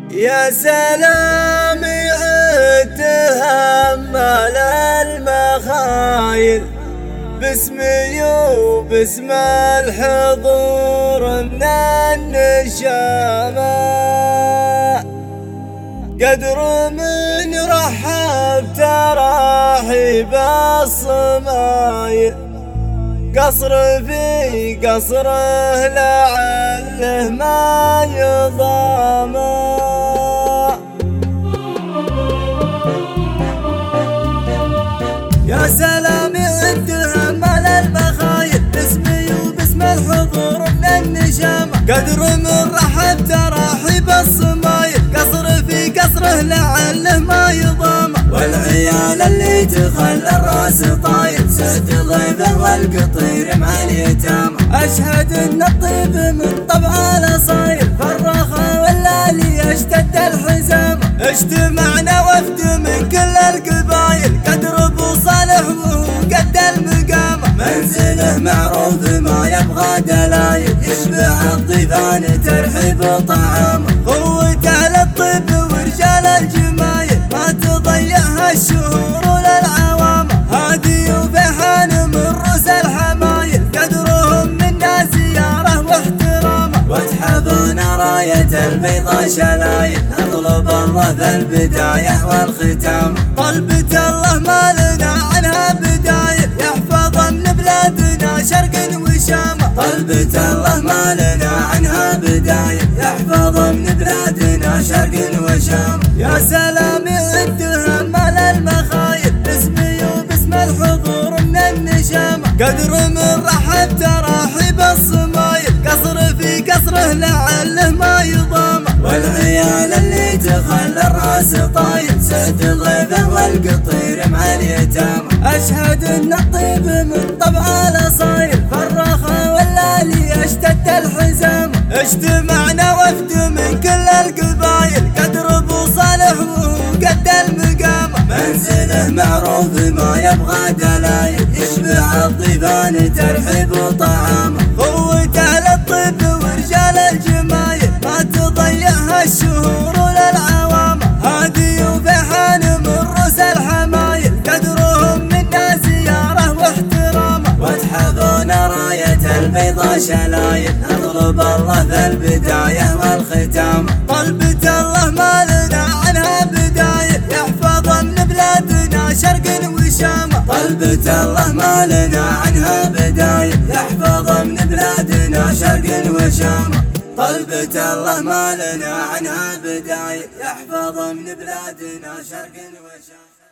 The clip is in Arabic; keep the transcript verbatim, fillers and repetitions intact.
يا سلام تهمل المخايل باسمي وباسم الحضور من النشامة، قدر من رحب تراحيب الصمايل، قصر في قصره لعله ما يضامه. يا سلام تهمل المخايل باسمي وباسم الحضور من النشامة، قدر من رحب تراحيب الصمايل، قصر في قصره لعله ما يضامه. والعيال اللي تخلى الراس طايل سد ضيفه والقطير مع اليتامى، أشهد ان الطيب من طبع الاصايل، فالرخا واللالي اشتد الحزامة. اجتمعنا وفد من كل القبايل، قدر ابو صالح وهو قد المقامة، منزله معروف ما يبغى دلايل، يشبع الضيفان ترحيب طعامه. قوته للطيب ورجال الجمايل ما تضيعها الشهور للعوامة، هادي وفيحان من رؤوس الحمايل، قدرهم منا زيارة واحترامه. وتحفظنا راية البيضاء شلايل، نطلب الله ذا البداية والختام. طلبة الله ما لنا عنها بدايل، يحفظ من بلادنا شرق وشامة. طلبة الله ما لنا عنها بدايل، يحفظ من بلادنا شرق وشام. يا سلام تهمل المخايل باسمي وباسم الحضور من النشامة، قدر من رحب تراحيب الصمايل، قصر في قصره لعله ما يضامه. والعيال اللي تخلى الراس طايل سد ضيفه والقطير مع اليتامى، أشهد ان الطيب من طبع الاصايل، فالرخا واللالي اشتد الحزامة. اجتمعنا وفد من كل القبايل، قدر ابو صالح وهو قد المقامة، منزله معروف ما يبغى دلايل، يشبع الضيفان ترحيب طعامه. قوته للطيب ورجال الجمايل ما تضيعها الشهور للعوامة، هادي وفيحان من رؤوس الحمايل، قدرهم منا زيارة واحترامه. وتحفظنا راية البيضاء شلايل، نطلب الله ذا البداية والختام. طلبة الله ما لنا عنها بدايل، يحفظ من بلادنا شرق وشامة. طلبة الله ما لنا عنها بدايل، يحفظ من بلادنا شرق وشام. طلبة الله ما لنا عنها بدايل، يحفظ من بلادنا شرق وشام.